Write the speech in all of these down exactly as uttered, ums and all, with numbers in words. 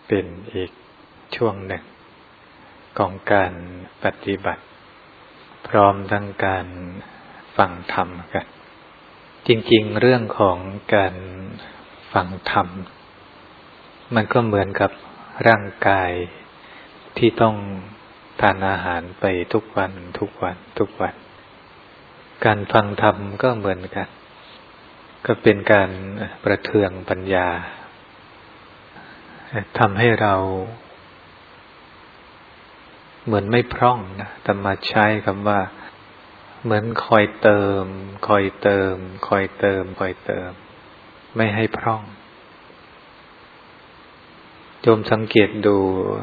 เป็นอีกช่วงหนึ่งของการปฏิบัติพร้อมทั้งการฟังธรรมกันจริงๆเรื่องของการฟังธรรมมันก็เหมือนกับร่างกายที่ต้องทานอาหารไปทุกวันทุกวันทุกวันการฟังธรรมก็เหมือนกันก็เป็นการประเทืองปัญญาทำให้เราเหมือนไม่พร่องนะแต่มาใช้คำว่าเหมือนคอยเติมคอยเติมคอยเติมคอยเติมไม่ให้พร่องโยมสังเกตดู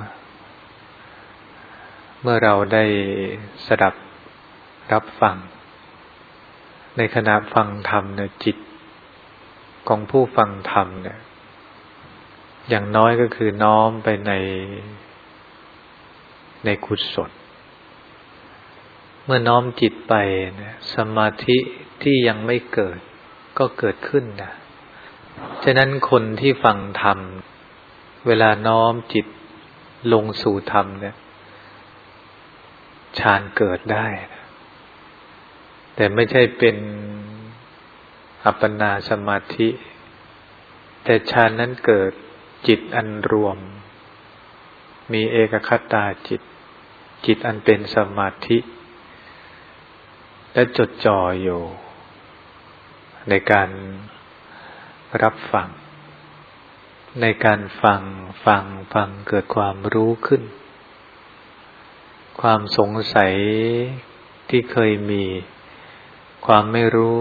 เมื่อเราได้สดับรับฟังในขณะฟังธรรมเนี่ยจิตของผู้ฟังธรรมเนี่ยอย่างน้อยก็คือน้อมไปในในกุศลเมื่อน้อมจิตไปเนี่ยสมาธิที่ยังไม่เกิดก็เกิดขึ้นนะฉะนั้นคนที่ฟังธรรมเวลาน้อมจิตลงสู่ธรรมเนี่ยฌานเกิดได้นะแต่ไม่ใช่เป็นอัปปนาสมาธิแต่ฌานนั้นเกิดจิตอันรวมมีเอกคตาจิตจิตอันเป็นสมาธิและจดจ่ออยู่ในการรับฟังในการฟังฟังฟังเกิดความรู้ขึ้นความสงสัยที่เคยมีความไม่รู้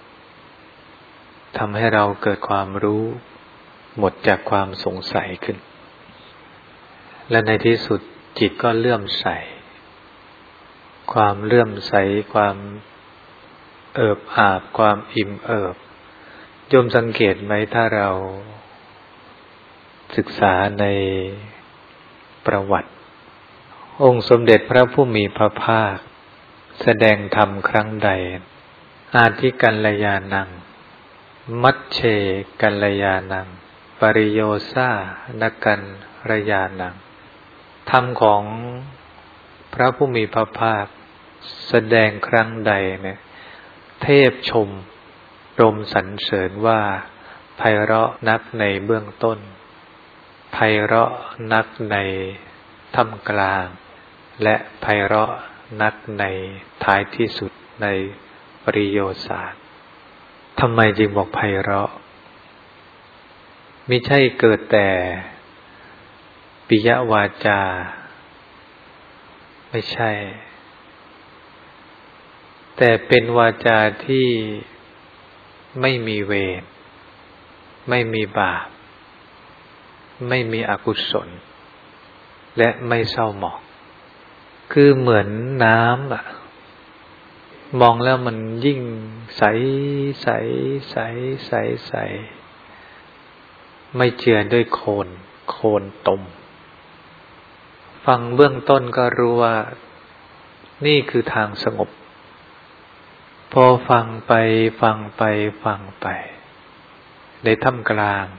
ทำให้เราเกิดความรู้หมดจากความสงสัยขึ้นและในที่สุดจิตก็เลื่อมใสความเลื่อมใสความเอิบอาบความอิ่มเอิบโยมสังเกตไหมถ้าเราศึกษาในประวัติองค์สมเด็จพระผู้มีพระภาคแสดงธรรมครั้งใดอาทิกัลยานังมัชเชกัลยานังปริโยสานกัลยานังธรรมของพระผู้มีพระภาคแสดงครั้งใดเนี่ยเทพชมรมสรรเสริญว่าไพเราะนักในเบื้องต้นไพเราะนักในท่ามกลางและไพเราะนักในท้ายที่สุดในปริโยสานทำไมจึงบอกไพเราะมิใช่เกิดแต่ปิยวาจาไม่ใช่แต่เป็นวาจาที่ไม่มีเวรไม่มีบาปไม่มีอกุศลและไม่เศร้าหมองคือเหมือนน้ำอะมองแล้วมันยิ่งใสใสใสใสใสไม่เจือด้วยโคลนโคลนตมฟังเบื้องต้นก็รู้ว่านี่คือทางสงบพอฟังไปฟังไปฟังไปในท่ามกลาง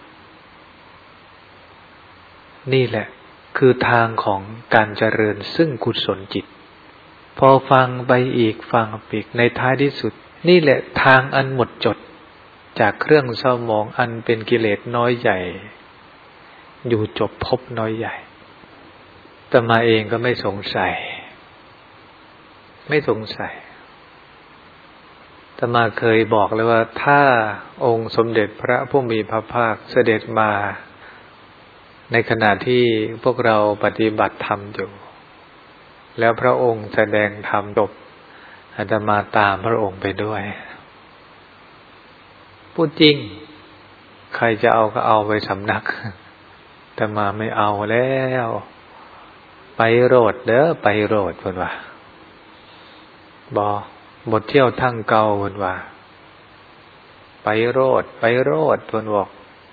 นี่แหละคือทางของการเจริญซึ่งกุศลจิตพอฟังไปอีกฟังอีกในท้ายที่สุดนี่แหละทางอันหมดจดจากเครื่องเศร้าหมองอันเป็นกิเลสน้อยใหญ่อยู่จบภพน้อยใหญ่แต่มาเองก็ไม่สงสัยไม่สงสัยแต่มาเคยบอกเลยว่าถ้าองค์สมเด็จพระผู้มีพระภาคเสด็จมาในขณะที่พวกเราปฏิบัติธรรมอยู่แล้วพระองค์แสดงธรรมจบอาตมาตามพระองค์ไปด้วยพูดจริงใครจะเอาก็เอาไปสำนักแต่มาไม่เอาแล้วไปโรดเด้อไปโรดเพิ่นว่าบ่บ่เที่ยวทั้งเก่าเพิ่นว่าไปโรดไปโรดเพิ่นบอก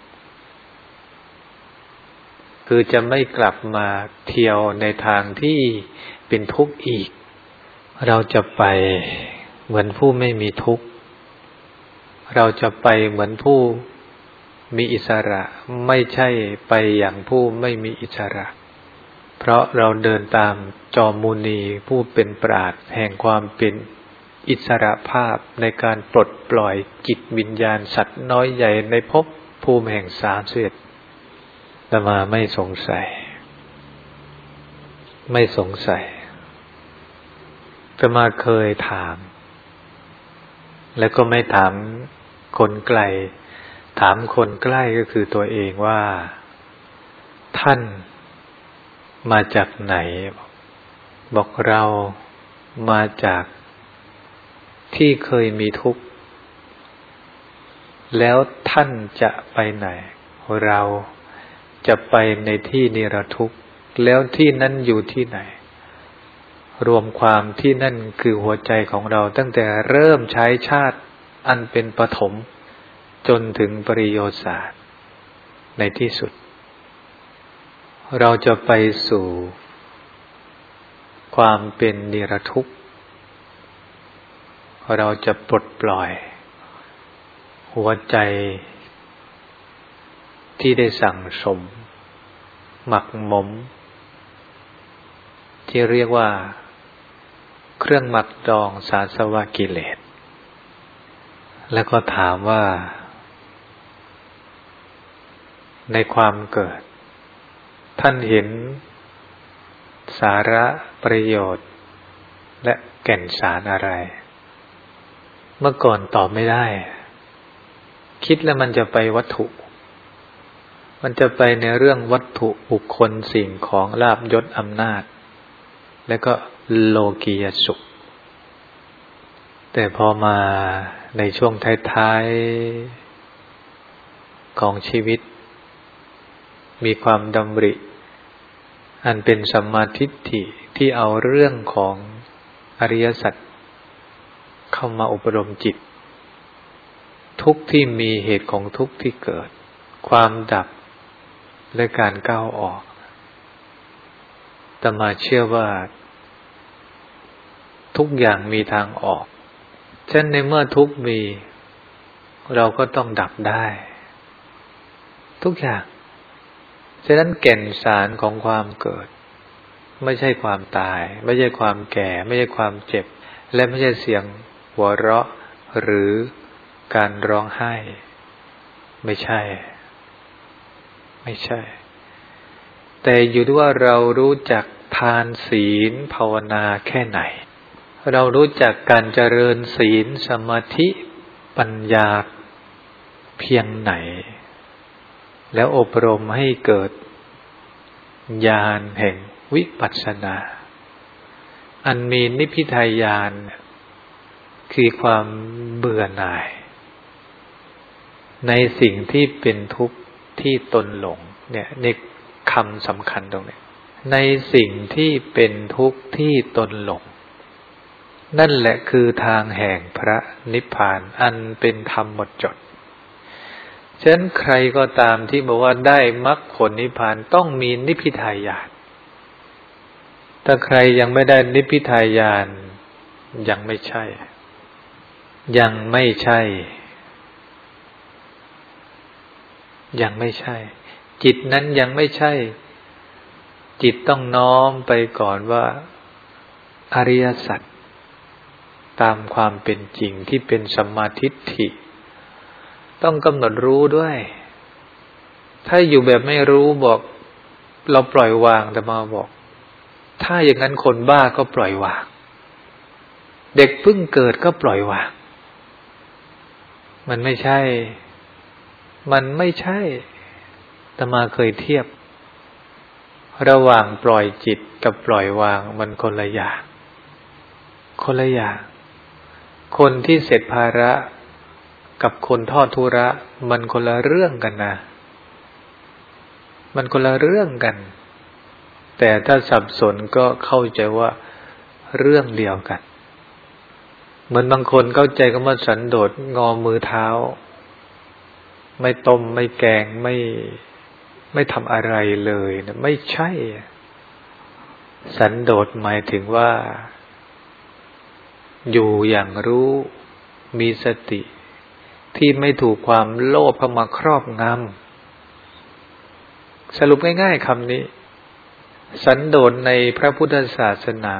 คือจะไม่กลับมาเที่ยวในทางที่เป็นทุกข์อีกเราจะไปเหมือนผู้ไม่มีทุกข์เราจะไปเหมือนผู้มีอิสระไม่ใช่ไปอย่างผู้ไม่มีอิสระเพราะเราเดินตามจอมมุนีผู้เป็นปราชญ์แห่งความเป็นอิสระภาพในการปลดปล่อยจิตวิญญาณสัตว์น้อยใหญ่ในภพภูมิแห่งสามสิบเอ็ดอาตมาไม่สงสัยไม่สงสัยอาตมาเคยถามแล้วก็ไม่ถามคนไกลถามคนใกล้ก็คือตัวเองว่าท่านมาจากไหนบอกเรามาจากที่เคยมีทุกข์แล้วท่านจะไปไหนเราจะไปในที่นิรทุกข์แล้วที่นั้นอยู่ที่ไหนรวมความที่นั่นคือหัวใจของเราตั้งแต่เริ่มใช้ชาติอันเป็นปฐมจนถึงปริโยศาสตร์ในที่สุดเราจะไปสู่ความเป็นนิรทุกข์เราจะปลดปล่อยหัวใจที่ได้สั่งสมหมักหมมที่เรียกว่าเครื่องหมักดองสาสวะกิเลสแล้วก็ถามว่าในความเกิดท่านเห็นสาระประโยชน์และแก่นสารอะไรเมื่อก่อนตอบไม่ได้คิดแล้วมันจะไปวัตถุมันจะไปในเรื่องวัตถุบุคคลสิ่งของลาภยศอำนาจแล้วก็โลกียสุขแต่พอมาในช่วงท้ายๆของชีวิตมีความดำริอันเป็นสัมมาทิฏฐิที่เอาเรื่องของอริยสัจเข้ามาอบรมจิตทุกข์ที่มีเหตุของทุกข์ที่เกิดความดับและการก้าวออกอาตมาเชื่อว่าทุกอย่างมีทางออกฉะนั้นในเมื่อทุกข์มีเราก็ต้องดับได้ทุกอย่างฉะนั้นแก่นสารของความเกิดไม่ใช่ความตายไม่ใช่ความแก่ไม่ใช่ความเจ็บและไม่ใช่เสียงหัวเราะหรือการร้องไห้ไม่ใช่ไม่ใช่แต่อยู่ที่ว่าเรารู้จักทานศีลภาวนาแค่ไหนเรารู้จักการเจริญศีลสมาธิปัญญาเพียงไหนแล้วอบรมให้เกิดญาณแห่งวิปัสสนาอันมีนิพพิทายานคือความเบื่อหน่ายในสิ่งที่เป็นทุกข์ที่ตนหลงเนี่ยนี่คำสำคัญตรงนี้ในสิ่งที่เป็นทุกข์ที่ตนหลงนั่นแหละคือทางแห่งพระนิพพานอันเป็นธรรมหมดจดฉะนั้นใครก็ตามที่บอกว่าได้มรรคผลนิพพานต้องมีนิพพิทายานถ้าใครยังไม่ได้นิพพิทายานยังไม่ใช่ยังไม่ใช่ยังไม่ใช่จิตนั้นยังไม่ใช่จิตต้องน้อมไปก่อนว่าอริยสัจตามความเป็นจริงที่เป็นสัมมาทิฏฐิต้องกำหนดรู้ด้วยถ้าอยู่แบบไม่รู้บอกเราปล่อยวางแต่มาบอกถ้าอย่างนั้นคนบ้าก็ปล่อยวางเด็กเพิ่งเกิดก็ปล่อยวางมันไม่ใช่มันไม่ใช่อาตมาเคยเทียบระหว่างปล่อยจิตกับปล่อยวางมันคนละอย่างคนละอย่างคนที่เสร็จภาระกับคนทอดธุระมันคนละเรื่องกันนะมันคนละเรื่องกันแต่ถ้าสับสนก็เข้าใจว่าเรื่องเดียวกันเหมือนบางคนเข้าใจคำว่าสันโดษงอมือเท้าไม่ต้มไม่แกงไม่ไม่ทำอะไรเลยนะไม่ใช่สันโดษหมายถึงว่าอยู่อย่างรู้มีสติที่ไม่ถูกความโลภเข้ามาครอบงำสรุปง่ายๆคำนี้สันโดษในพระพุทธศาสนา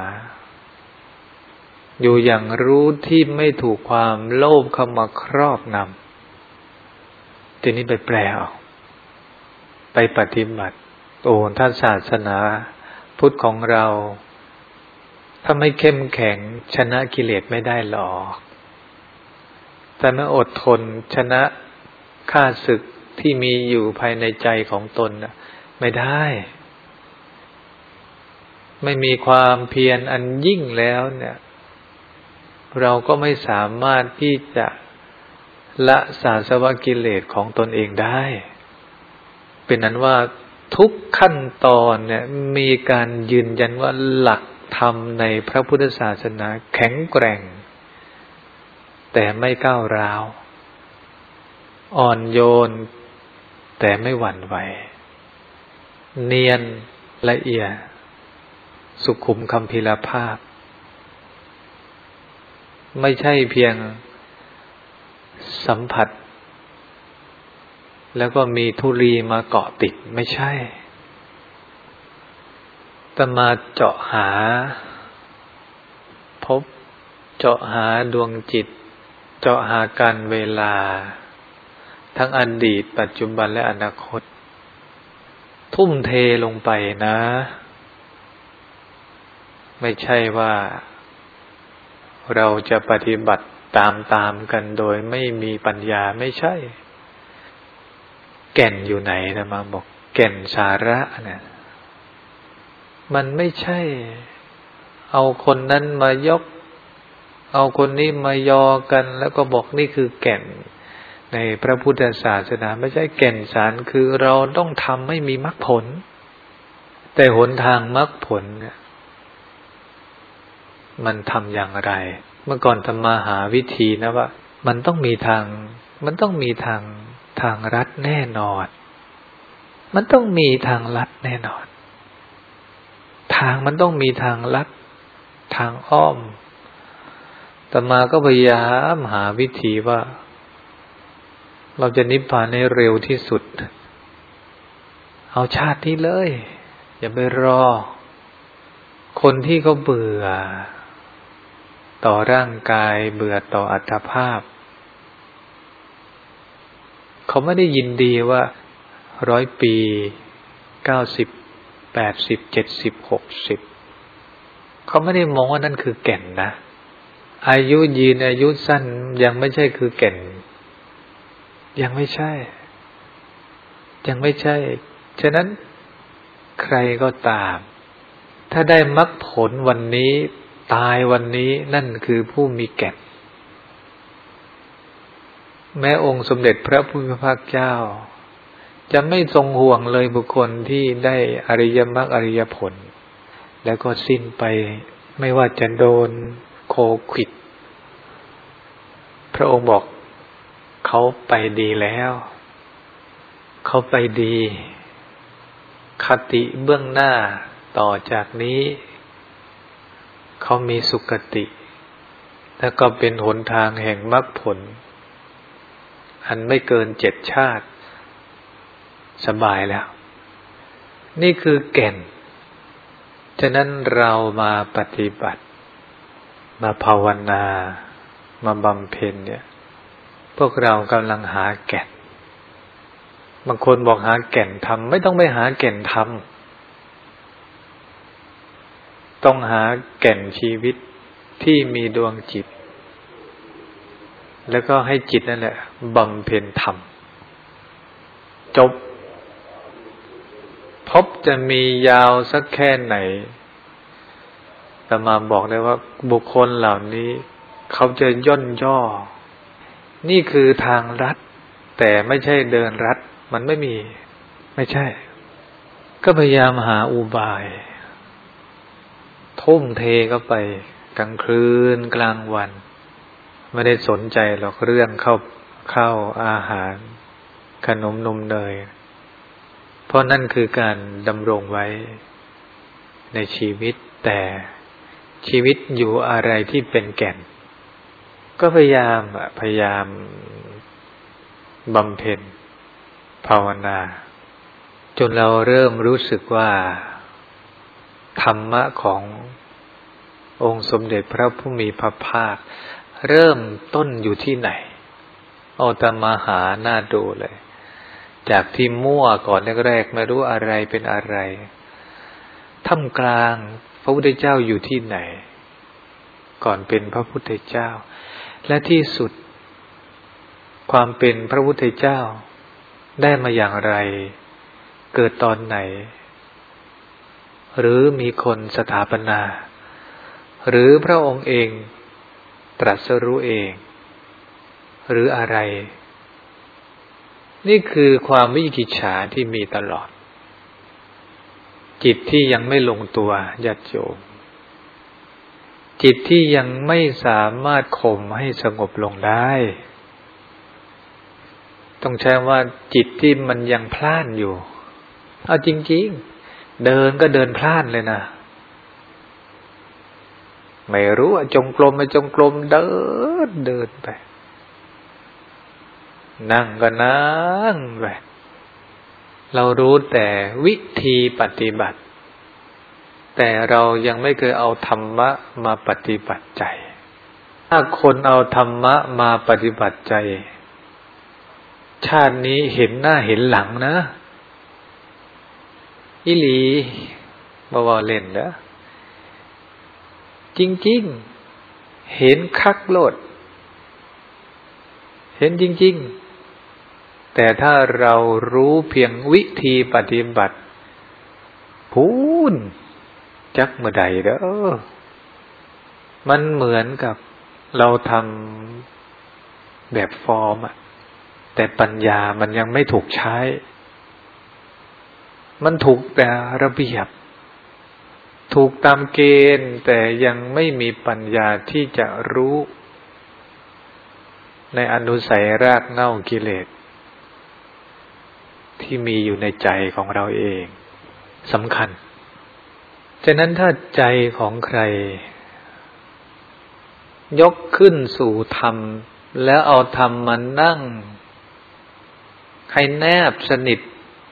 อยู่อย่างรู้ที่ไม่ถูกความโลภเข้ามาครอบงำทีนี้ไปแปลเอาไปปฏิบัติโอ้ท่านศาสนาพุทธของเราถ้าไม่เข้มแข็งชนะกิเลสไม่ได้หรอกแต่ไม่อดทนชนะข้าศึกที่มีอยู่ภายในใจของตนไม่ได้ไม่มีความเพียรอันยิ่งแล้วเนี่ยเราก็ไม่สามารถที่จะละสาสวะกิเลสของตนเองได้เป็นนั้นว่าทุกขั้นตอนเนี่ยมีการยืนยันว่าหลักธรรมในพระพุทธศาสนาแข็งแกร่งแต่ไม่ก้าวร้าวอ่อนโยนแต่ไม่หวั่นไหวเนียนละเอียดสุขุมคัมภีรภาพไม่ใช่เพียงสัมผัสแล้วก็มีธุลีมาเกาะติดไม่ใช่แต่มาเจาะหาพบเจาะหาดวงจิตเจาะหาการเวลาทั้งอดีตปัจจุบันและอนาคตทุ่มเทลงไปนะไม่ใช่ว่าเราจะปฏิบัติตามๆกันโดยไม่มีปัญญาไม่ใช่แก่นอยู่ไหนนะมาบอกแก่นสาระเนี่ยมันไม่ใช่เอาคนนั้นมายกเอาคนนี้มายอกันแล้วก็บอกนี่คือแก่นในพระพุทธศาสนาไม่ใช่แก่นสารคือเราต้องทำให้มีมรรคผลแต่หนทางมรรคผลเนี่ยมันทำอย่างไรเมื่อก่อนทำมาหาวิธีนะว่ามันต้องมีทางมันต้องมีทางทางลัดแน่นอนมันต้องมีทางลัดแน่นอนทางมันต้องมีทางลัดทางอ้อมแต่มาก็พยายามหาวิธีว่าเราจะนิพพานให้เร็วที่สุดเอาชาตินี้เลยอย่าไปรอคนที่เขาเบื่อต่อร่างกายเบื่อต่ออัตภาพเขาไม่ได้ยินดีว่าร้อยปีเก้าสิบแปดสิบเจ็ดสิบหกสิบเขาไม่ได้มองว่านั่นคือแก่นนะอายุยืนอายุสั้นยังไม่ใช่คือแก่นยังไม่ใช่ยังไม่ใช่ฉะนั้นใครก็ตามถ้าได้มรรคผลวันนี้ตายวันนี้นั่นคือผู้มีแก่นแม้องค์สมเด็จพระผู้มีพระภาคเจ้าจะไม่ทรงห่วงเลยบุคคลที่ได้อริยมรรคอริยผลแล้วก็สิ้นไปไม่ว่าจะโดนโควิดพระองค์บอกเขาไปดีแล้วเขาไปดีคติเบื้องหน้าต่อจากนี้เขามีสุคติแล้วก็เป็นหนทางแห่งมรรคผลอันไม่เกินเจ็ดชาติสบายแล้วนี่คือแก่นฉะนั้นเรามาปฏิบัติมาภาวนามาบำเพ็ญเนี่ยพวกเรากำลังหาแก่นบางคนบอกหาแก่นธรรมไม่ต้องไปหาแก่นธรรมต้องหาแก่นชีวิตที่มีดวงจิตแล้วก็ให้จิตนั่นแหละบำเพ็ญธรรมจบพบจะมียาวสักแค่ไหนแต่มาบอกได้ว่าบุคคลเหล่านี้เขาจะย่นย่อนี่คือทางลัดแต่ไม่ใช่เดินลัดมันไม่มีไม่ใช่ก็พยายามหาอุบายทุ่มเทเข้าไปกลางคืนกลางวันไม่ได้สนใจหรอกเรื่องข้าวข้าวอาหารขนมนมเนยเพราะนั่นคือการดำรงไว้ในชีวิตแต่ชีวิตอยู่อะไรที่เป็นแก่นก็พยายามพยายามบำเพ็ญภาวนาจนเราเริ่มรู้สึกว่าธรรมะขององค์สมเด็จพระผู้มีพระภาคเริ่มต้นอยู่ที่ไหนเอาตมาหาหน้าดูเลยจากที่มั่วก่อนแรกๆไม่รู้อะไรเป็นอะไรท่ามกลางพระพุทธเจ้าอยู่ที่ไหนก่อนเป็นพระพุทธเจ้าและที่สุดความเป็นพระพุทธเจ้าได้มาอย่างไรเกิดตอนไหนหรือมีคนสถาปนาหรือพระองค์เองตรัสรู้เองหรืออะไรนี่คือความวิจิกิจฉาที่มีตลอดจิตที่ยังไม่ลงตัวญาติโยมจิตที่ยังไม่สามารถข่มให้สงบลงได้ต้องใช้ว่าจิตที่มันยังพล่านอยู่เอาจริงๆเดินก็เดินพล่านเลยนะไม่รู้ว่าจงกรมไม่จงกรมเดินเดินไปนั่งก็นั่งไปเรารู้แต่วิธีปฏิบัติแต่เรายังไม่เคยเอาธรรมะมาปฏิบัติใจถ้าคนเอาธรรมะมาปฏิบัติใจชาตินี้เห็นหน้าเห็นหลังนะอิหลีบ่ว่าเล่นเด้อจริงๆเห็นคักโลดเห็นจริงๆแต่ถ้าเรารู้เพียงวิธีปฏิบัติพูนจักเมื่อใดเด้อมันเหมือนกับเราทำแบบฟอร์มอะแต่ปัญญามันยังไม่ถูกใช้มันถูกแต่ระเบียบถูกตามเกณฑ์แต่ยังไม่มีปัญญาที่จะรู้ในอนุสัยรากเหง้ากิเลสที่มีอยู่ในใจของเราเองสำคัญฉะนั้นถ้าใจของใครยกขึ้นสู่ธรรมแล้วเอาธรรมมานั่งใครแนบสนิท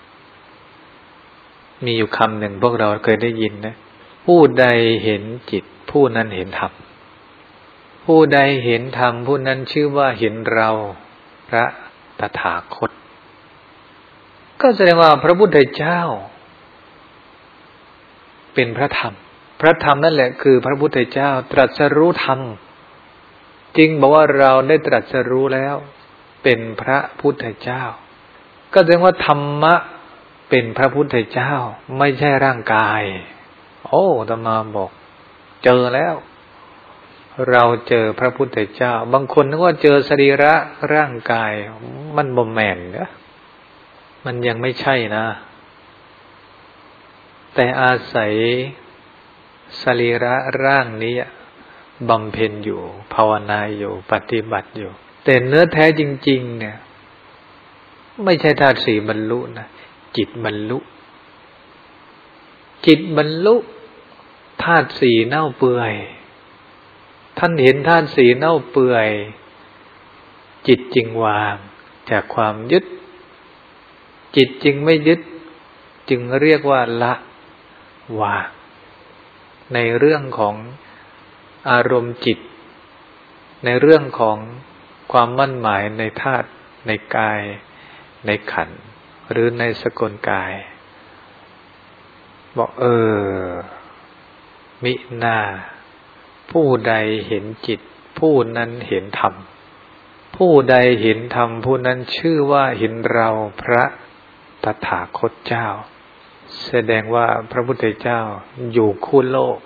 มีอยู่คำหนึ่งพวกเราเคยได้ยินนะผู้ใดเห็นจิตผู้นั้นเห็นธรรมผู้ใดเห็นธรรมผู้นั้นชื่อว่าเห็นเราพระตถาคตก็แสดงว่าพระพุทธเจ้าเป็นพระธรรมพระธรรมนั่นแหละคือพระพุทธเจ้าตรัสรู้ธรรมจริงบอกว่าเราได้ตรัสรู้แล้วเป็นพระพุทธเจ้าก็แสดงว่าธรรมะเป็นพระพุทธเจ้าไม่ใช่ร่างกายโอ้อาตมาบอกเจอแล้วเราเจอพระพุทธเจ้าบางคนนึกว่าเจอสรีระร่างกายมันบ่แม่นนะมันยังไม่ใช่นะแต่อาศัยสรีระร่างนี้บำเพ็ญอยู่ภาวนาอยู่ปฏิบัติอยู่แต่เนื้อแท้จริงๆเนี่ยไม่ใช่ธาตุสี่บรรลุนะจิตบรรลุจิตบรรลุธาตุสี่เน่าเปื่อยท่านเห็นธาตุสี่เน่าเปื่อยจิตจึงวางจากความยึดจิตจึงไม่ยึดจึงเรียกว่าละวางในเรื่องของอารมณ์จิตในเรื่องของความมั่นหมายในธาตุในกายในขันธ์หรือในสกลกายบอกเออมิน่าผู้ใดเห็นจิตผู้นั้นเห็นธรรมผู้ใดเห็นธรรมผู้นั้นชื่อว่าเห็นเราพระตถาคตเจ้าแสดงว่าพระพุทธเจ้าอยู่คู่โลก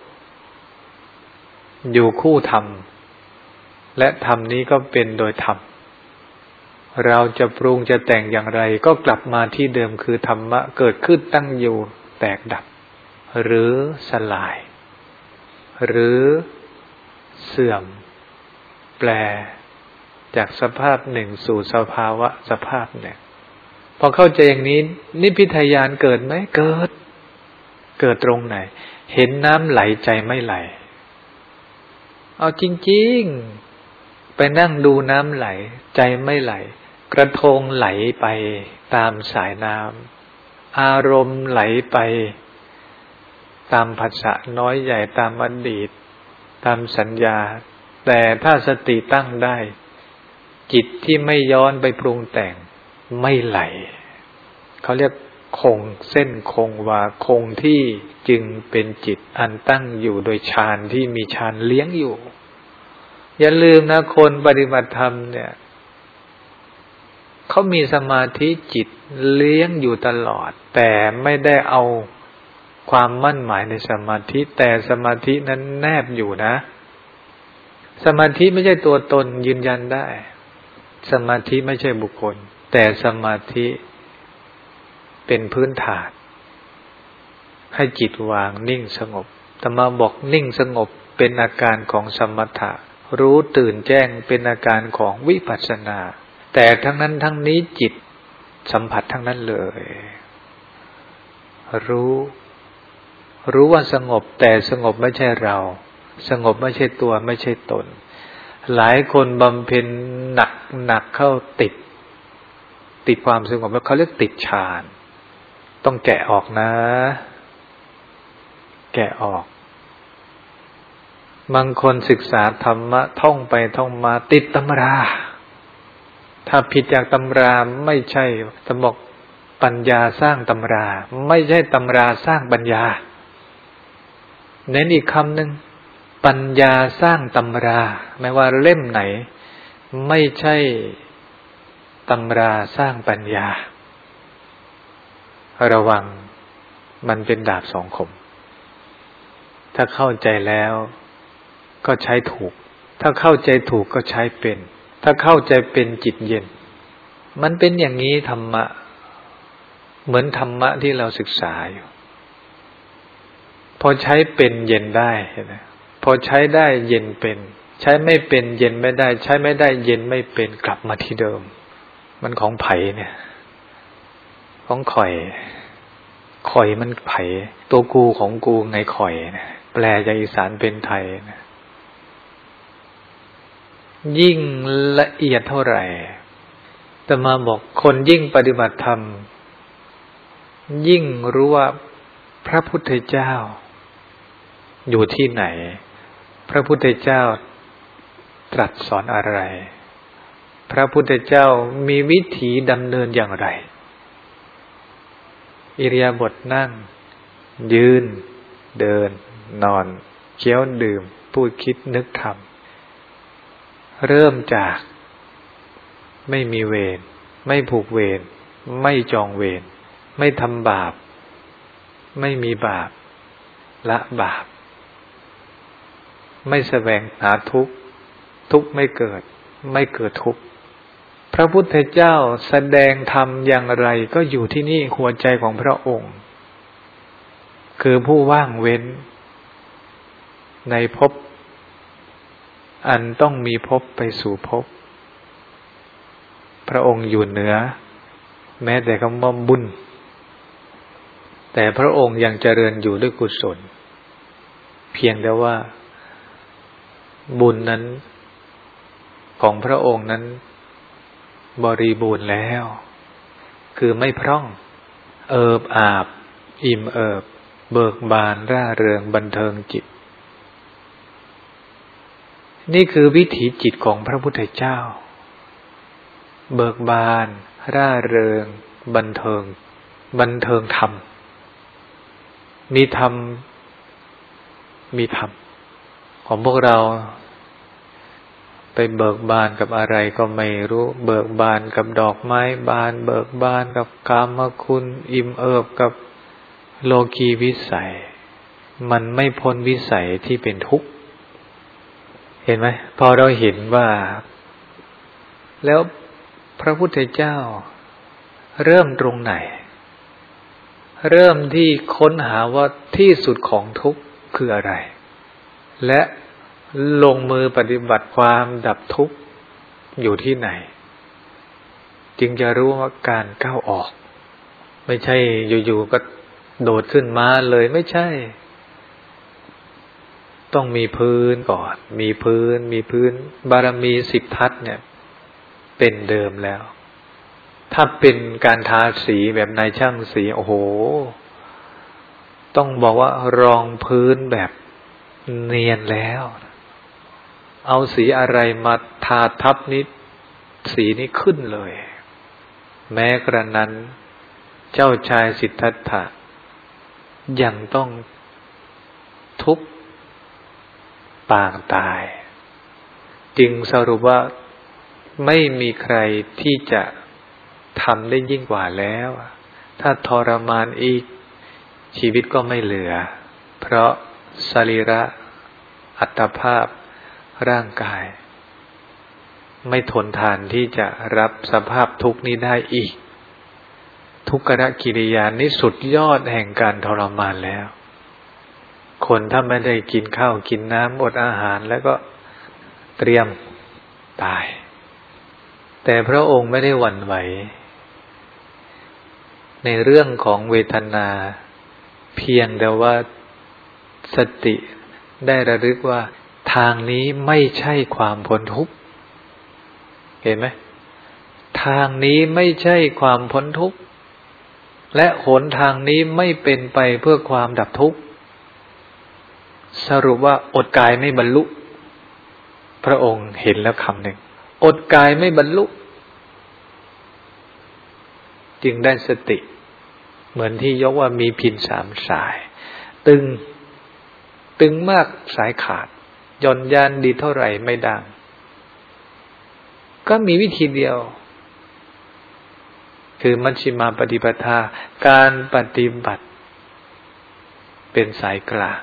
อยู่คู่ธรรมและธรรมนี้ก็เป็นโดยธรรมเราจะปรุงจะแต่งอย่างไรก็กลับมาที่เดิมคือธรรมะเกิดขึ้นตั้งอยู่แตกดับหรือสลายหรือเสื่อมแปลจากสภาพหนึ่งสู่สภาวะสภาพหนึ่งพอเข้าใจอย่างนี้นิพพิทายานเกิดไหมเกิดเกิดตรงไหนเห็นน้ำไหลใจไม่ไหลเอาจริงๆไปนั่งดูน้ำไหลใจไม่ไหลกระทงไหลไปตามสายน้ำอารมณ์ไหลไปตามภาษาน้อยใหญ่ตามอดีตตามสัญญาแต่ถ้าสติตั้งได้จิตที่ไม่ย้อนไปปรุงแต่งไม่ไหลเขาเรียกคงเส้นคงวาคงที่จึงเป็นจิตอันตั้งอยู่โดยฌานที่มีฌานเลี้ยงอยู่อย่าลืมนะคนปฏิบัติธรรมเนี่ยเขามีสมาธิจิตเลี้ยงอยู่ตลอดแต่ไม่ได้เอาความมั่นหมายในสมาธิแต่สมาธินั้นแนบอยู่นะสมาธิไม่ใช่ตัวตนยืนยันได้สมาธิไม่ใช่บุคคลแต่สมาธิเป็นพื้นฐานให้จิตวางนิ่งสงบแต่มาบอกนิ่งสงบเป็นอาการของสมถะรู้ตื่นแจ้งเป็นอาการของวิปัสสนาแต่ทั้งนั้นทั้งนี้จิตสัมผัสทั้งนั้นเลยรู้รู้ว่าสงบแต่สงบไม่ใช่เราสงบไม่ใช่ตัวไม่ใช่ตนหลายคนบำเพ็ญหนักหนักเข้าติดติดความสงบแล้วเขาเรียกติดฌานต้องแกะออกนะแกะออกบางคนศึกษาธรรมะท่องไปท่องมาติดตำราถ้าผิดจากตำราไม่ใช่จะบอกปัญญาสร้างตำราไม่ใช่ตำราสร้างปัญญาเน้นอีกคำหนึ่งปัญญาสร้างตำราไม่ว่าเล่มไหนไม่ใช่ตำราสร้างปัญญาระวังมันเป็นดาบสองคมถ้าเข้าใจแล้วก็ใช้ถูกถ้าเข้าใจถูกก็ใช้เป็นถ้าเข้าใจเป็นจิตเย็นมันเป็นอย่างนี้ธรรมะเหมือนธรรมะที่เราศึกษาอยู่พอใช้เป็นเย็นได้เห็นไหมพอใช้ได้เย็นเป็นใช้ไม่เป็นเย็นไม่ได้ใช้ไม่ได้เย็นไม่เป็นกลับมาที่เดิมมันของไผ่เนี่ยของข่อยข่อยมันไผ่ตัวกูของกูไงข่อยนะแปลจากอีสานเป็นไทยนะยิ่งละเอียดเท่าไหร่แต่มาบอกคนยิ่งปฏิบัติธรรมยิ่งรู้ว่าพระพุทธเจ้าอยู่ที่ไหนพระพุทธเจ้าตรัสสอนอะไรพระพุทธเจ้ามีวิถีดำเนินอย่างไรอิริยาบถนั่งยืนเดินนอนเคี้ยวดื่มพูดคิดนึกทำเริ่มจากไม่มีเวรไม่ผูกเวรไม่จองเวรไม่ทำบาปไม่มีบาปละบาปไม่แสวงหาทุกข์ทุกข์ไม่เกิดไม่เกิดทุกข์พระพุทธเจ้าแสดงธรรมอย่างไรก็อยู่ที่นี่หัวใจของพระองค์คือผู้ว่างเว้นในภพอันต้องมีภพไปสู่ภพพระองค์อยู่เหนือแม้แต่คำว่าบุญแต่พระองค์ยังเจริญอยู่ด้วยกุศลเพียงแต่ว่าบุญนั้นของพระองค์นั้นบริบูรณ์แล้วคือไม่พร่องเอิบอาบอิ่มเอิบเบิกบานร่าเริงบันเทิงจิตนี่คือวิถีจิตของพระพุทธเจ้าเบิกบานร่าเริงบันเทิงบันเทิงธรรมมีธรรมมีธรรมของพวกเราไปเบิกบานกับอะไรก็ไม่รู้เบิกบานกับดอกไม้บานเบิกบานกับกามคุณอิ่มเอิบกับโลกีวิสัยมันไม่พ้นวิสัยที่เป็นทุกข์เห็นไหมพอเราเห็นว่าแล้วพระพุทธเจ้าเริ่มตรงไหนเริ่มที่ค้นหาว่าที่สุดของทุกข์คืออะไรและลงมือปฏิบัติความดับทุกข์อยู่ที่ไหนจึงจะรู้ว่าการก้าวออกไม่ใช่อยู่ๆก็โดดขึ้นมาเลยไม่ใช่ต้องมีพื้นก่อนมีพื้นมีพื้นบารมีสิบทัศน์เนี่ยเป็นเดิมแล้วถ้าเป็นการทาสีแบบนายช่างสีโอ้โหต้องบอกว่ารองพื้นแบบเนียนแล้วเอาสีอะไรมาทาทับนิดสีนี้ขึ้นเลยแม้กระนั้นเจ้าชายสิทธัตถะยังต้องทุบปางตายจึงสรุปว่าไม่มีใครที่จะทำได้ยิ่งกว่าแล้วถ้าทรมานอีกชีวิตก็ไม่เหลือเพราะสรีระอัตภาพร่างกายไม่ทนทานที่จะรับสภาพทุกข์นี้ได้อีกทุกขกิริยานี้สุดยอดแห่งการทรมานแล้วคนถ้าไม่ได้กินข้าวกินน้ำอดอาหารแล้วก็เตรียมตายแต่พระองค์ไม่ได้หวั่นไหวในเรื่องของเวทนาเพียงแต่ว่าสติได้ระลึกว่าทางนี้ไม่ใช่ความพ้นทุกข์เห็นไหมทางนี้ไม่ใช่ความพ้นทุกข์และหนทางนี้ไม่เป็นไปเพื่อความดับทุกข์สรุปว่าอดกายไม่บรรลุพระองค์เห็นแล้วคำหนึ่งอดกายไม่บรรลุจึงได้สติเหมือนที่ยกว่ามีพินสามสายตึงตึงมากสายขาดหย่อนยานดีเท่าไหร่ไม่ดังก็มีวิธีเดียวคือมัชฌิมาปฏิปทาการปฏิบัติเป็นสายกลาง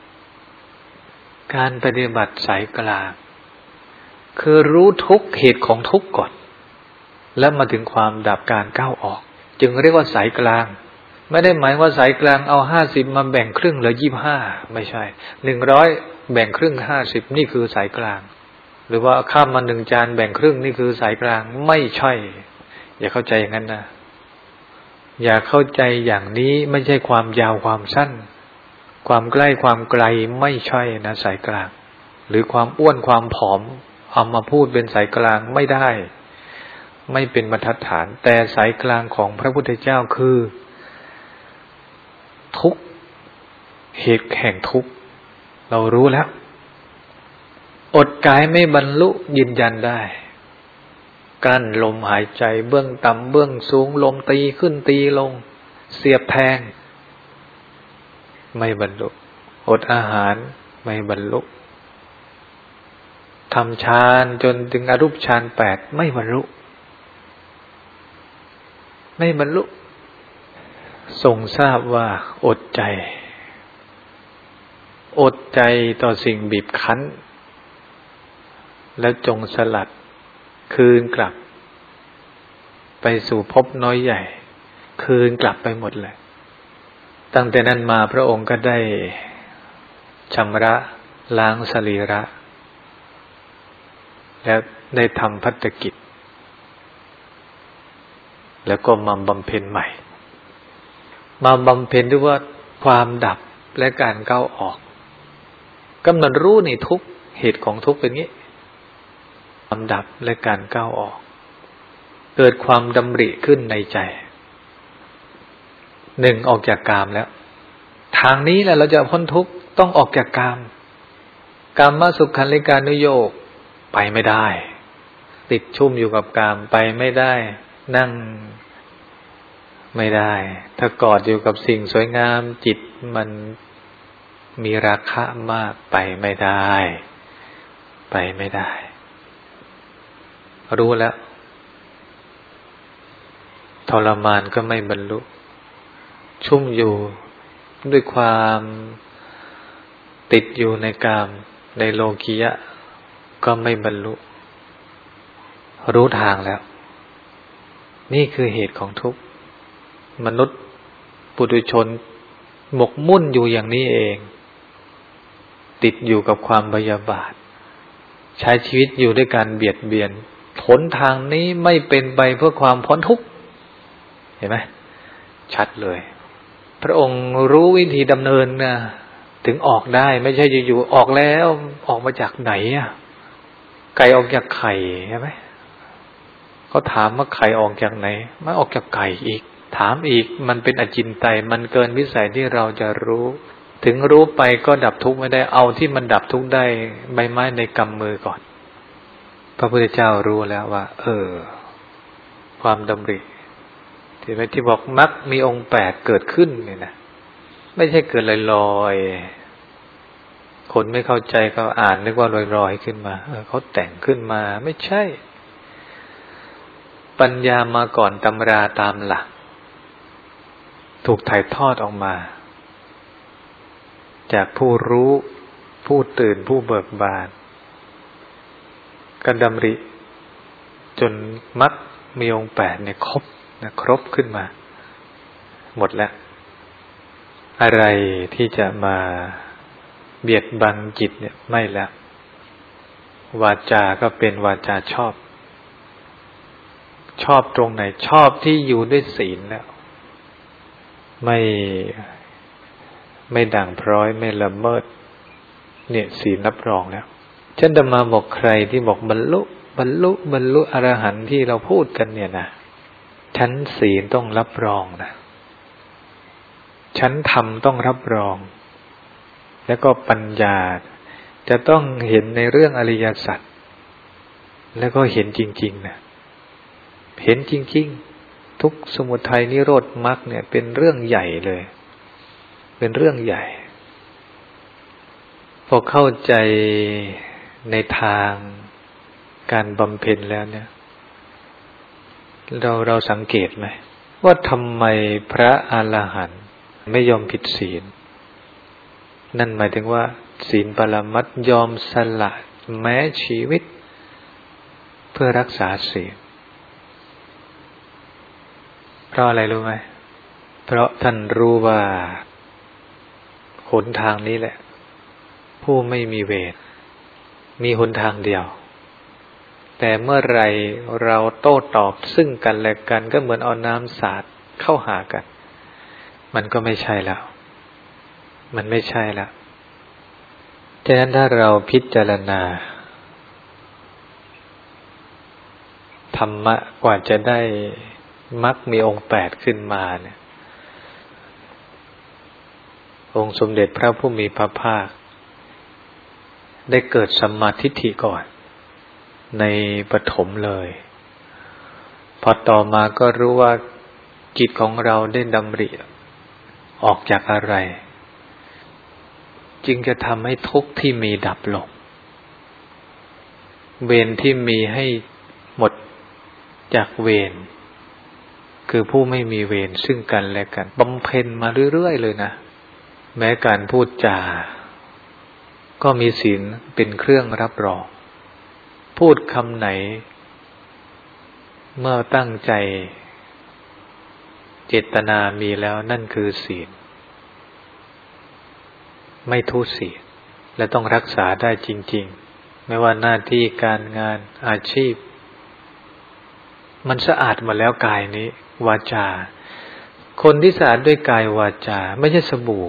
การปฏิบัติสายกลางคือรู้ทุกเหตุของทุกก่อนแล้วมาถึงความดับการก้าวออกจึงเรียกว่าสายกลางไม่ได้หมายว่าสายกลางเอาห้าสิบมาแบ่งครึ่งเหลือยี่สิบห้าไม่ใช่หนึ่งร้อยแบ่งครึ่งห้าสิบนี่คือสายกลางหรือว่าข้ามมาหนึ่งจานแบ่งครึ่งนี่คือสายกลางไม่ใช่อย่าเข้าใจอย่างนั้นนะอย่าเข้าใจอย่างนี้ไม่ใช่ความยาวความสั้นความใกล้ความไกลไม่ใช่นะสายกลางหรือความอ้วนความผอมเอามาพูดเป็นสายกลางไม่ได้ไม่เป็นบรรทัดฐานแต่สายกลางของพระพุทธเจ้าคือทุกข์เหตุแห่งทุกข์เรารู้แล้วอดกายไม่บรรลุยืนยันได้กั้นลมหายใจเบื้องต่ำเบื้องสูงลมตีขึ้นตีลงเสียบแทงไม่บรรลุอดอาหารไม่บรรลุทำฌานจนถึงอรูปฌานแปดไม่บรรลุไม่บรรลุทรงทราบว่าอดใจอดใจต่อสิ่งบีบคั้นแล้วจงสลัดคืนกลับไปสู่ภพน้อยใหญ่คืนกลับไปหมดเลยตั้งแต่นั้นมาพระองค์ก็ได้ชำระล้างสรีระแล้วได้ทำภัตตกิจแล้วก็มาบำเพ็ญใหม่มาบำเพ็ญด้วยว่าความดับและการก้าวออกกำหนดรู้ในทุกเหตุของทุกเป็นงี้ความดับและการก้าวออกเกิดความดำริขึ้นในใจหนึ่งออกจากกามแล้วทางนี้แหละเราจะพ้นทุกข์ต้องออกจากกามกามสุขันลิกานุโยคไปไม่ได้ติดชุ่มอยู่กับกามไปไม่ได้นั่งไม่ได้ถ้ากอดอยู่กับสิ่งสวยงามจิตมันมีราคะมากไปไม่ได้ไปไม่ได้รู้แล้วทรมานก็ไม่บรรลุชุ่มอยู่ด้วยความติดอยู่ในกามในโลกียะก็ไม่บรรลุรู้ทางแล้วนี่คือเหตุของทุกข์มนุษย์ปุถุชนหมกมุ่นอยู่อย่างนี้เองติดอยู่กับความพยาบาทใช้ชีวิตอยู่ด้วยการเบียดเบียนหนทางนี้ไม่เป็นไปเพื่อความพ้นทุกข์เห็นไหมชัดเลยพระองค์รู้วิธีดำเนินนะถึงออกได้ไม่ใช่อยู่ๆออกแล้วออกมาจากไหนอ่ะไก่ออกจากไข่ใช่ไหมเขาถามว่าไข่ออกจากไหนมันออกจากไก่อีกถามอีกมันเป็นอจินไตยมันเกินวิสัยที่เราจะรู้ถึงรู้ไปก็ดับทุกข์ไม่ได้เอาที่มันดับทุกข์ได้ใบไม้ในกำมือก่อนพระพุทธเจ้ารู้แล้วว่าเออความดำริที่ไปที่บอกมรรคมีองค์แปดเกิดขึ้นเนี่ยนะไม่ใช่เกิดลอยๆคนไม่เข้าใจก็อ่านนึกว่าลอยๆขึ้นมาเออเขาแต่งขึ้นมาไม่ใช่ปัญญามาก่อนตำราตามหลักถูกถ่ายทอดออกมาจากผู้รู้ผู้ตื่นผู้เบิกบานกันดำริจนมรรคมีองค์แปดเนี่ยครบนะครบขึ้นมาหมดแล้วอะไรที่จะมาเบียดบังจิตเนี่ยไม่แล้ววาจาก็เป็นวาจาชอบชอบตรงไหนชอบที่อยู่ด้วยศีลแล้วไม่ไม่ด่างพร้อยไม่ละเมิดเนี่ยศีลรับรองแล้วฉันจะมาบอกใครที่บอกบรรลุบรรลุบรรลุอรหันต์ที่เราพูดกันเนี่ยนะชั้นศีลต้องรับรองนะชั้นธรรมต้องรับรองแล้วก็ปัญญาจะต้องเห็นในเรื่องอริยสัจแล้วก็เห็นจริงๆนะเห็นจริงๆทุกข์สมุทัยนิโรธมรรคเนี่ยเป็นเรื่องใหญ่เลยเป็นเรื่องใหญ่พอเข้าใจในทางการบำเพ็ญแล้วเนี่ยเราเราสังเกตไหมว่าทำไมพระอรหันต์ไม่ยอมผิดศีลนั่นหมายถึงว่าศีลปรมัตถ์ยอมสละแม้ชีวิตเพื่อรักษาศีลเพราะอะไรรู้ไหมเพราะท่านรู้ว่าหนทางนี้แหละผู้ไม่มีเวรมีหนทางเดียวแต่เมื่อไรเราโต้ตอบซึ่งกันและกันก็เหมือนเอาน้ำสาดเข้าหากันมันก็ไม่ใช่แล้วมันไม่ใช่แล้วฉะนั้นถ้าเราพิจารณาธรรมะกว่าจะได้มรรคมีองค์แปดขึ้นมาเนี่ยองค์สมเด็จพระผู้มีพระภาคได้เกิดสัมมาทิฏฐิก่อนในปฐมเลยพอต่อมาก็รู้ว่าจิตของเราได้ดำริออกจากอะไรจึงจะทำให้ทุกข์ที่มีดับลงเวรที่มีให้หมดจากเวรคือผู้ไม่มีเวรซึ่งกันและกันบำเพ็ญมาเรื่อยๆเลยนะแม้การพูดจาก็มีศีลเป็นเครื่องรับรองพูดคำไหนเมื่อตั้งใจเจตนามีแล้วนั่นคือศีลไม่ทุศีลและต้องรักษาได้จริงๆไม่ว่าหน้าที่การงานอาชีพมันสะอาดหมดแล้วกายนี้วาจาคนที่สะอาดด้วยกายวาจาไม่ใช่สบู่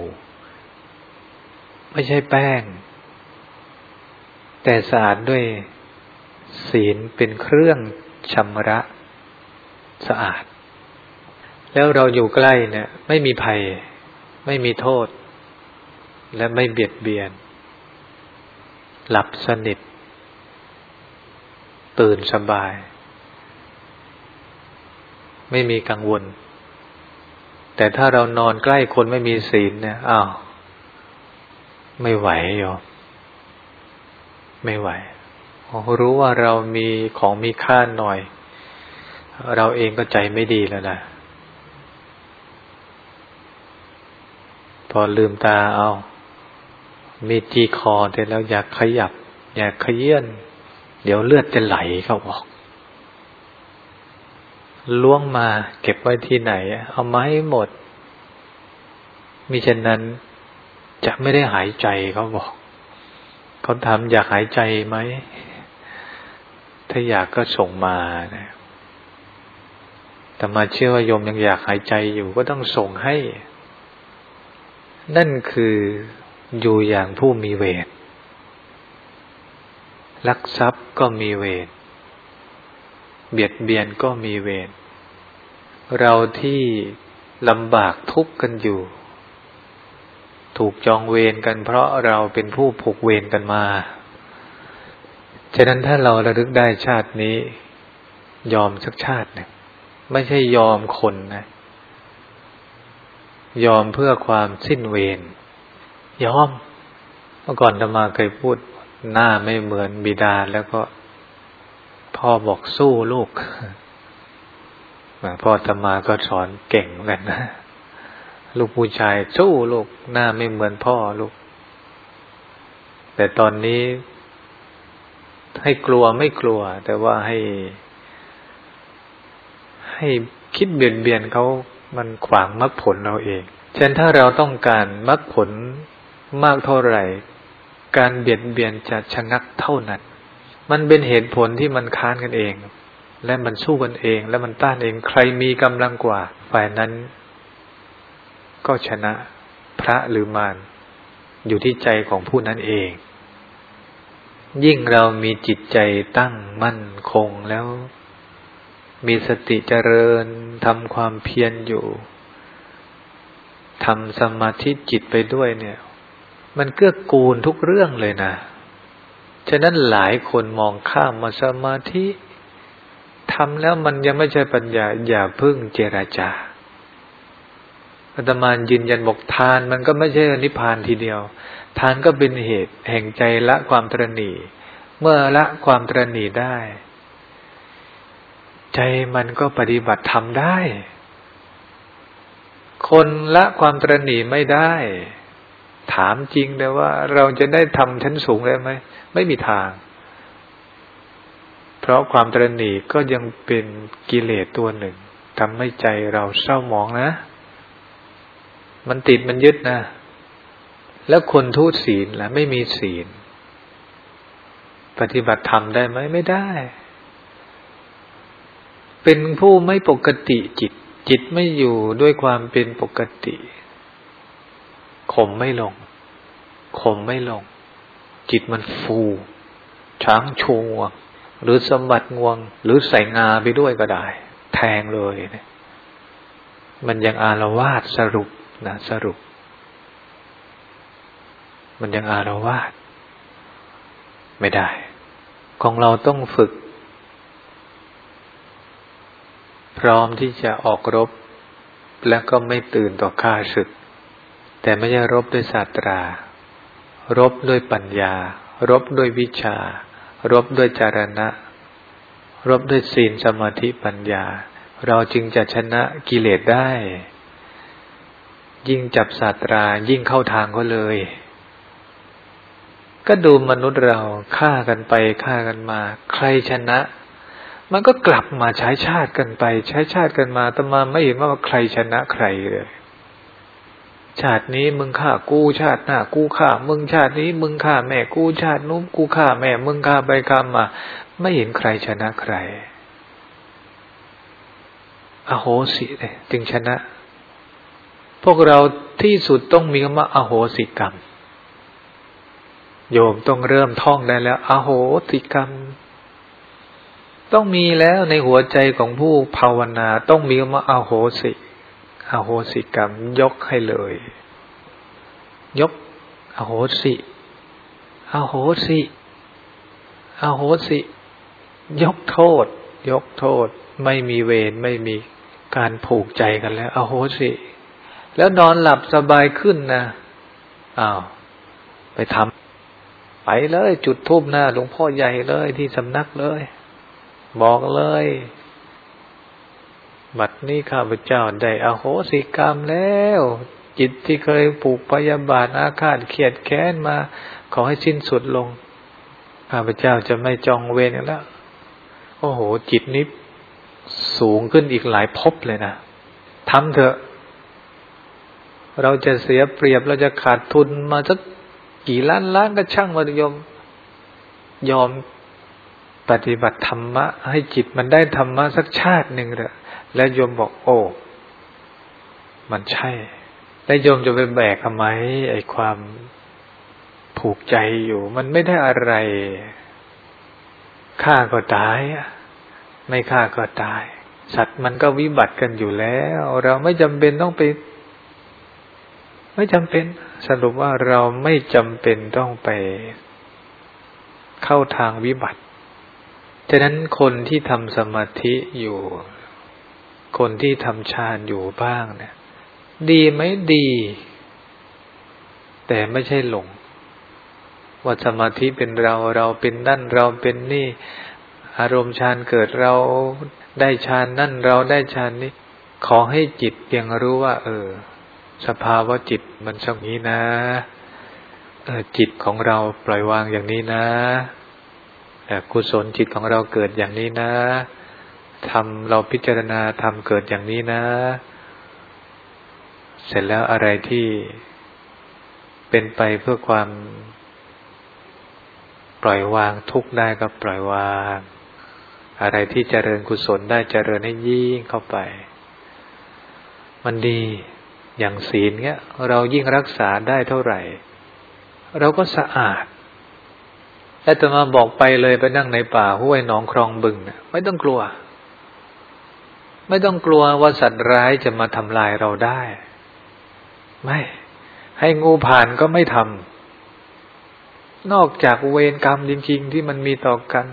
ไม่ใช่แป้งแต่สะอาดด้วยศีลเป็นเครื่องชำระสะอาดแล้วเราอยู่ใกล้เนี่ยไม่มีภัยไม่มีโทษและไม่เบียดเบียนหลับสนิทตื่นสบายไม่มีกังวลแต่ถ้าเรานอนใกล้คนไม่มีศีลเนี่ยอ้าวไม่ไหวโยมไม่ไหวรู้ว่าเรามีของมีค่าหน่อยเราเองก็ใจไม่ดีแล้วนะพอลืมตาเอามีจีคอเสร็จแล้วอยากขยับอยากขยื่นเดี๋ยวเลือดจะไหลเขาบอกล้วงมาเก็บไว้ที่ไหนเอามาให้หมดมิฉะนั้นจะไม่ได้หายใจเขาบอกเขาถามอยากหายใจไหมถ้าอยากก็ส่งมานะแต่มาเชื่อว่าโยมยังอยากหายใจอยู่ก็ต้องส่งให้นั่นคืออยู่อย่างผู้มีเวรลักทรัพย์ก็มีเวรเบียดเบียนก็มีเวรเราที่ลำบากทุกข์กันอยู่ถูกจองเวรกันเพราะเราเป็นผู้ผูกเวรกันมาฉะนั้นถ้าเราระลึกได้ชาตินี้ยอมสักชาติหนึ่งไม่ใช่ยอมคนนะยอมเพื่อความสิ้นเวรยอมเมื่อก่อนอาตมาเคยพูดหน้าไม่เหมือนบิดาแล้วก็พ่อบอกสู้ลูกพ่ออาตมาก็สอนเก่งเหมือนกันนะลูกผู้ชายสู้ลูกหน้าไม่เหมือนพ่อลูกแต่ตอนนี้ให้กลัวไม่กลัวแต่ว่าให้ให้คิดเบียดเบียนเขามันขวางมรรคผลเราเองฉะนั้นถ้าเราต้องการมรรคผลมากเท่าไหร่การเบียดเบียนจะชะงักเท่านั้นมันเป็นเหตุผลที่มันค้านกันเองและมันสู้กันเองและมันต้านเองใครมีกำลังกว่าฝ่ายนั้นก็ชนะพระหรือมารอยู่ที่ใจของผู้นั้นเองยิ่งเรามีจิตใจตั้งมั่นคงแล้วมีสติเจริญทำความเพียรอยู่ทำสมาธิจิตไปด้วยเนี่ยมันเกื้อกูลทุกเรื่องเลยนะฉะนั้นหลายคนมองข้ามมาสมาธิทำแล้วมันยังไม่ใช่ปัญญาอย่าพึ่งเจรจาอาตมายืนยันบอกทานมันก็ไม่ใช่นิพพานทีเดียวทานก็เป็นเหตุแห่งใจละความตระหนี่เมื่อละความตระหนี่ได้ใจมันก็ปฏิบัติธรรมได้คนละความตระหนี่ไม่ได้ถามจริงเลยว่าเราจะได้ทำชั้นสูงได้ไหมไม่มีทางเพราะความตระหนี่ก็ยังเป็นกิเลสตัวหนึ่งทำให้ใจเราเศร้าหมองนะมันติดมันยึดนะแล้วคนทุศีลล่ะไม่มีศีลปฏิบัติธรรมได้ไหมไม่ได้เป็นผู้ไม่ปกติจิตจิตไม่อยู่ด้วยความเป็นปกติข่มไม่ลงข่มไม่ลงจิตมันฟูช้างชูงวงหรือสมบัติงวงหรือใส่งาไปด้วยก็ได้แทงเลยเนี่ยมันยังอาละวาดสรุปนะสรุปมันยังอาละวาดไม่ได้ของเราต้องฝึกพร้อมที่จะออกรบแล้วก็ไม่ตื่นต่อข้าศึกแต่ไม่ใช่รบด้วยศาสตรารบด้วยปัญญารบด้วยวิชารบด้วยจารณะรบด้วยศีลสมาธิปัญญาเราจึงจะชนะกิเลสได้ยิ่งจับศาสตรายิ่งเข้าทางก็เลยก็ดูมนุษย์เราฆ่ากันไปฆ่ากันมาใครชนะมันก็กลับมาใช้ชาติกันไปใช้ชาติกันมาแต่มาไม่เห็นว่าใครชนะใครเลยชาตินี้มึงฆ่ากูชาติหน้ากูฆ่ามึงชาตินี้มึงฆ่าแม่กูชาตินู้นกูฆ่าแม่มึงฆ่าไปฆ่ามาไม่เห็นใครชนะใครอโหสิเลยจึงชนะพวกเราที่สุดต้องมีคำว่าอโหสิกรรมโยมต้องเริ่มท่องได้แล้วอโหสิกรรมต้องมีแล้วในหัวใจของผู้ภาวนาต้องมีคำว่าอโหสิอโหสิกรรมยกให้เลยยกอโหสิอโหสิอโหสิยกโทษยกโทษไม่มีเวรไม่มีการผูกใจกันแล้วอโหสิแล้วนอนหลับสบายขึ้นนะอ้าวไปทำไปเลยจุดธูปหน้าหลวงพ่อใหญ่เลยที่สำนักเลยบอกเลยบัดนี้ข้าพเจ้าได้อโหสิกรรมแล้วจิตที่เคยผูกพยาบาทอาฆาตเคียดแค้นมาขอให้สิ้นสุดลงข้าพเจ้าจะไม่จองเวรกันแล้วโอ้โหจิตนี้สูงขึ้นอีกหลายภพเลยนะทำเถอะเราจะเสียเปรียบเราจะขาดทุนมาสักกี่ล้านล้านก็ช่างมันยอมยอมปฏิบัติธรรมะให้จิตมันได้ธรรมะสักชาติหนึ่งเถอะแล้วโยมบอกโอ้มันใช่แล้วโยมจะไปแบกทำไมไอ้ความผูกใจอยู่มันไม่ได้อะไรฆ่าก็ตายไม่ฆ่าก็ตายสัตว์มันก็วิบัติกันอยู่แล้วเราไม่จำเป็นต้องไปไม่จำเป็นสรุปว่าเราไม่จำเป็นต้องไปเข้าทางวิบัติฉะนั้นคนที่ทำสมาธิอยู่คนที่ทำฌานอยู่บ้างเนี่ยดีไหมดีแต่ไม่ใช่หลงว่าสมาธิเป็นเราเราเป็นนั่นเราเป็นนี่อารมณ์ฌานเกิดเราได้ฌานนั่นเราได้ฌานนี้ขอให้จิตเพียงรู้ว่าเออสภาวะจิตมันช่างนี้นะเออจิตของเราปล่อยวางอย่างนี้นะกุศลจิตของเราเกิดอย่างนี้นะทำเราพิจารณาทำเกิดอย่างนี้นะเสร็จแล้วอะไรที่เป็นไปเพื่อความปล่อยวางทุกข์ได้ก็ปล่อยวางอะไรที่เจริญกุศลได้เจริญให้ยิ่งเข้าไปมันดีอย่างศีลเงี้ยเรายิ่งรักษาได้เท่าไหร่เราก็สะอาดแต่จะมาบอกไปเลยไปนั่งในป่าห้วยหนองคลองบึงเนี่ยไม่ต้องกลัวไม่ต้องกลัวว่าสัตว์ร้ายจะมาทำลายเราได้ไม่ให้งูผ่านก็ไม่ทำนอกจากเวรกรรมจริงๆที่มันมีต่อกัน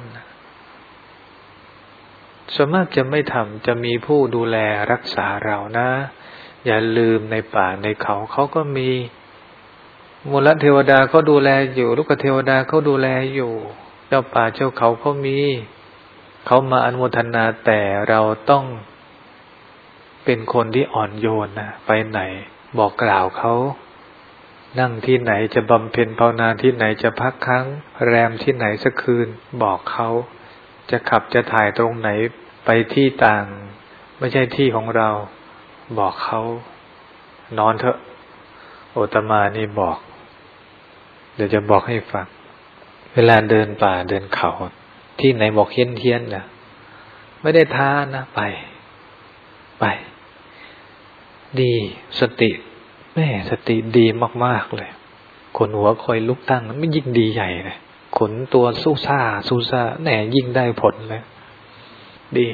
ส่วนมากจะไม่ทำจะมีผู้ดูแลรักษาเรานะอย่าลืมในป่าในเขาเขาก็มีมูลเทวดาเขาดูแลอยู่ลูกเทวดาเขาดูแลอยู่เจ้าป่าเจ้าเขาเขามีเขามาอนุโมทนาแต่เราต้องเป็นคนที่อ่อนโยนนะไปไหนบอกกล่าวเขานั่งที่ไหนจะบำเพ็ญภาวนาที่ไหนจะพักค้างแรมที่ไหนสักคืนบอกเขาจะขับจะถ่ายตรงไหนไปที่ต่างไม่ใช่ที่ของเราบอกเขานอนเถอะโอตมานี่บอกเดี๋ยวจะบอกให้ฟังเวลาเดินป่าเดินเขาที่ไหนบอกเฮี้ยนเฮี้ยนนะไม่ได้ท้านะไปไปดีสติแม่สติดีมากๆเลยขนหัวคอยลุกตั้งมันไม่ยิ่งดีใหญ่เลยขนตัวสู้ซ่าสู้ซ่าแน่ยิ่งได้ผลเลยดี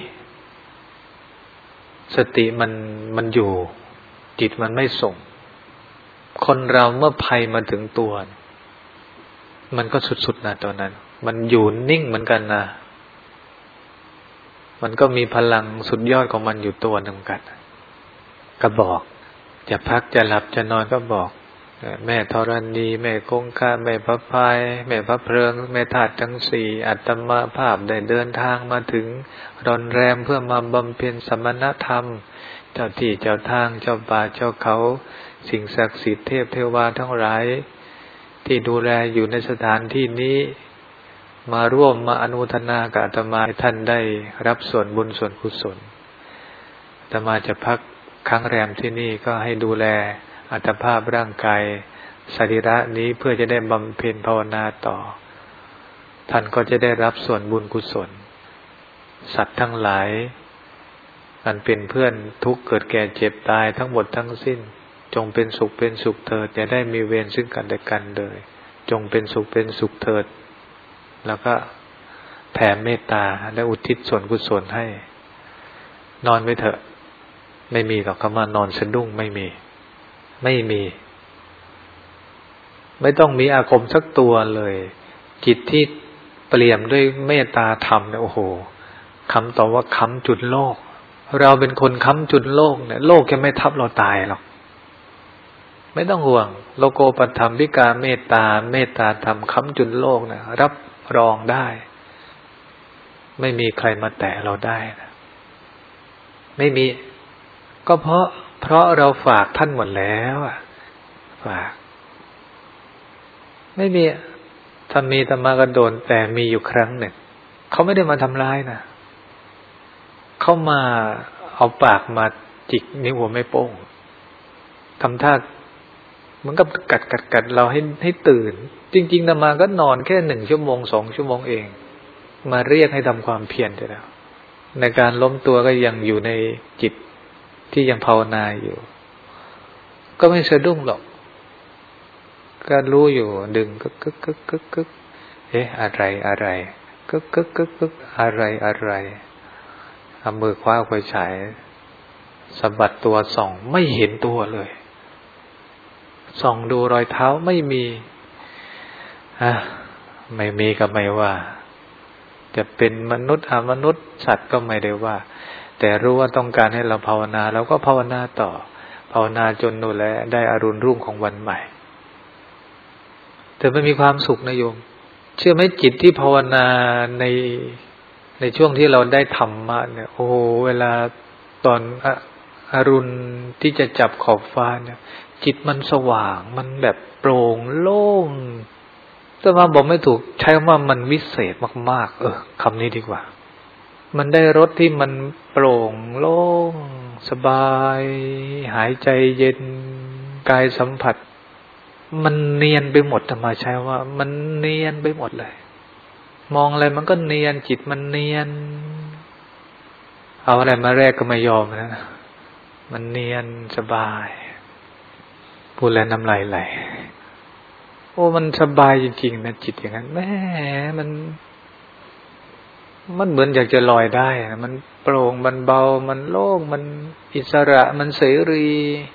สติมันมันอยู่จิตมันไม่ส่งคนเราเมื่อภัยมาถึงตัวมันก็สุดๆนะตอนนั้นมันอยู่นิ่งเหมือนกันนะมันก็มีพลังสุดยอดของมันอยู่ตัวหนึ่งกันก็บอกจะพักจะหลับจะนอนก็บอกแม่ธรณีแม่คงคาแม่พระพายแม่พระเพลิงแม่ธาตุทั้งสี่อัตมาภาพได้เดินทางมาถึงรอนแรมเพื่อมาบำเพ็ญสมณธรรมเจ้าที่เจ้าทางเจ้าป่าเจ้าเขาสิ่งศักดิ์สิทธิ์เทพเทวาทั้งหลายที่ดูแลอยู่ในสถานที่นี้มาร่วมมาอนุโมทนากับอาตมาให้ท่านได้รับส่วนบุญส่วนกุศลอาตมาจะพักค้างแรมที่นี่ก็ให้ดูแลอัตภาพร่างกายสรีระนี้เพื่อจะได้บำเพ็ญภาวนาต่อท่านก็จะได้รับส่วนบุญกุศลสัตว์ทั้งหลายอันเป็นเพื่อนทุกข์เกิดแก่เจ็บตายทั้งหมดทั้งสิ้นจงเป็นสุขเป็นสุขเถิดอย่าได้มีเวรซึ่งกันและกันเลยจงเป็นสุขเป็นสุขเถิดแล้วก็แผ่เมตตาและอุทิศส่วนกุศลให้นอนไปเถอะไม่มีหรอกคำว่านอนสะดุ้งไม่มีไม่มีไม่ต้องมีอาคมสักตัวเลยจิตที่เปลี่ยมด้วยเมตตาธรรมเนี่ยโอ้โหคำต่อว่าค้ำจุดโลกเราเป็นคนค้ำจุดโลกเนี่ยโลกจะไม่ทับเราตายหรอกไม่ต้องห่วงโลโกปัฏฐัมภิกาเมตตาเมตตาธรรมค้ำจุดโลกเนี่ยรับรองได้ไม่มีใครมาแตะเราได้นะไม่มีก็เพราะเพราะเราฝากท่านหมดแล้วอ่ะฝากไม่มีถ้ามีธรรมะก็โดนแต่มีอยู่ครั้งหนึ่งเขาไม่ได้มาทำร้ายนะเขามาเอาปากมาจิกนิ้วหัวแม่โป้งทำท่าเหมือนกับกัดกัดกัดเราให้ให้ตื่นจริงๆธรรมะก็นอนแค่หนึ่งชั่วโมงสองชั่วโมงเองมาเรียกให้ทำความเพียรได้แล้วในการล้มตัวก็ยังอยู่ในจิตที่ยังภาวนาอยู่ก็ไม่สะดุ้งหรอกก็รู้อยู่ดึงกึกกึกกึกกึกกึกเอ๊ะอะไรอะไรกึกกึกกึกกึกอะไรอะไรเอามือคว้าไฟฉายสะบัดตัวส่องไม่เห็นตัวเลยส่องดูรอยเท้าไม่มีอ่ะไม่มีก็ไม่ว่าจะเป็นมนุษย์อมนุษย์สัตว์ก็ไม่ได้ว่าแต่รู้ว่าต้องการให้เราภาวนาเราก็ภาวนาต่อภาวนาจนนู่นแหละได้อรุณรุ่งของวันใหม่แต่มันมีความสุขนะโยมเชื่อไหมจิตที่ภาวนาในในช่วงที่เราได้ธรรมะเนี่ยโอ้โหเวลาตอนอรุณที่จะจับขอบฟ้าเนี่ยจิตมันสว่างมันแบบโปร่งโล่งแต่ว่าบอกไม่ถูกใช้ว่ามันวิเศษมากๆเออคำนี้ดีกว่ามันได้รสที่มันโปร่งโล่งสบายหายใจเย็นกายสัมผัสมันเนียนไปหมดธรรมชาติว่ามันเนียนไปหมดเลยมองอะไรมันก็เนียนจิตมันเนียนเอาอะไรมาแรกก็ไม่ยอมนะมันเนียนสบายพูดแล้วน้ำลายไหลโอ้มันสบายจริงๆนะจิตอย่างนั้นแม่มันมันเหมือนอยากจะลอยได้นะมันโปร่งมันเบามันโล่งมันอิสระมันเสรี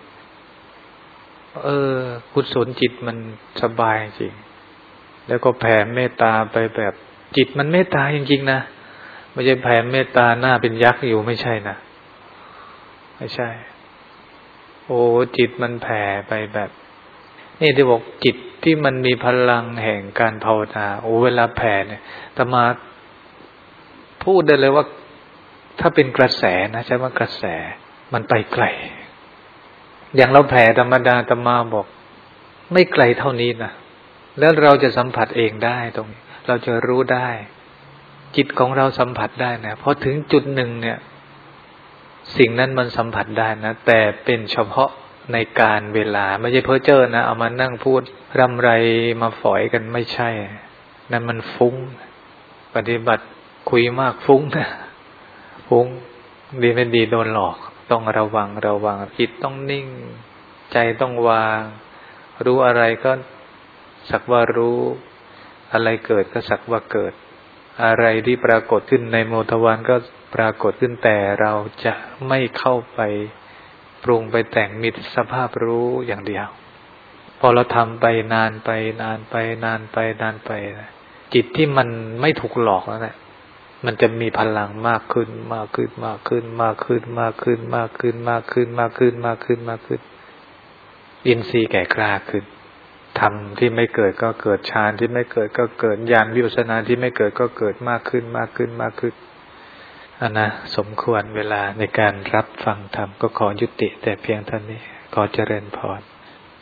เออกุศลจิตมันสบายจริงแล้วก็แผ่เมตตาไปแบบจิตมันเมตตาจริงๆนะไม่ใช่แผ่เมตตาหน้าเป็นยักษ์อยู่ไม่ใช่นะไม่ใช่โอ้จิตมันแผ่ไปแบบนี่ที่บอกจิตที่มันมีพลังแห่งการภาวนาโอ้เวลาแผ่เนี่ยอาตมาพูดได้เลยว่าถ้าเป็นกระแสนะใช่ไหมกระแสมันไปไกลอย่างเราแผ่ธรรมดาอาตมาบอกไม่ไกลเท่านี้นะแล้วเราจะสัมผัสเองได้ตรงนี้เราจะรู้ได้จิตของเราสัมผัสได้นะพอถึงจุดหนึ่งเนี่ยสิ่งนั้นมันสัมผัสได้นะแต่เป็นเฉพาะในการเวลาไม่ใช่เพ้อเจ้อนะเอามานั่งพูดรำไรมาฝอยกันไม่ใช่นั่นมันฟุ้งปฏิบัติคุยมากฟุ้งนะฟุ้งดีไม่ดีโดนหลอกต้องระวังระวังจิตต้องนิ่งใจต้องวางรู้อะไรก็สักว่ารู้อะไรเกิดก็สักว่าเกิดอะไรที่ปรากฏขึ้นในโมทวารก็ปรากฏขึ้นแต่เราจะไม่เข้าไปปรุงไปแต่งมีสภาพรู้อย่างเดียวพอเราทำไปนานไปนานไปนานไปนานไปจิตที่มันไม่ถูกหลอกแล้วเนี่ยมันจะมีพลังมากขึ้นมากขึ้นมากขึ้นมากขึ้นมากขึ้นมากขึ้นมากขึ้นมากขึ้นมากขึ้นมากขึ้นอินทรีย์แก่กล้าขึ้นธรรมที่ไม่เกิดก็เกิดฌานที่ไม่เกิดก็เกิดญาณวิปัสสนาที่ไม่เกิดก็เกิดมากขึ้นมากขึ้นมากขึ้นอันนะสมควรเวลาในการรับฟังธรรมก็ขอยุติแต่เพียงเท่านี้ขอเจริญพร